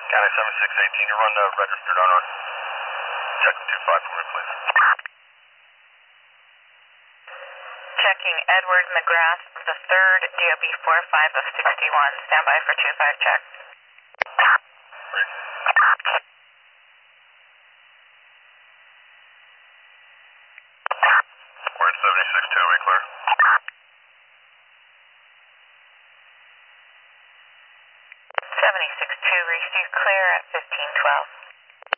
County 7618, you run the registered owner. Check 25 for me, please. Checking Edward McGrath, the third, DOB 45 of 61. Stand by for 25 check. Great. We're in 76-2, are we clear? 76-2, receive clear at 1512.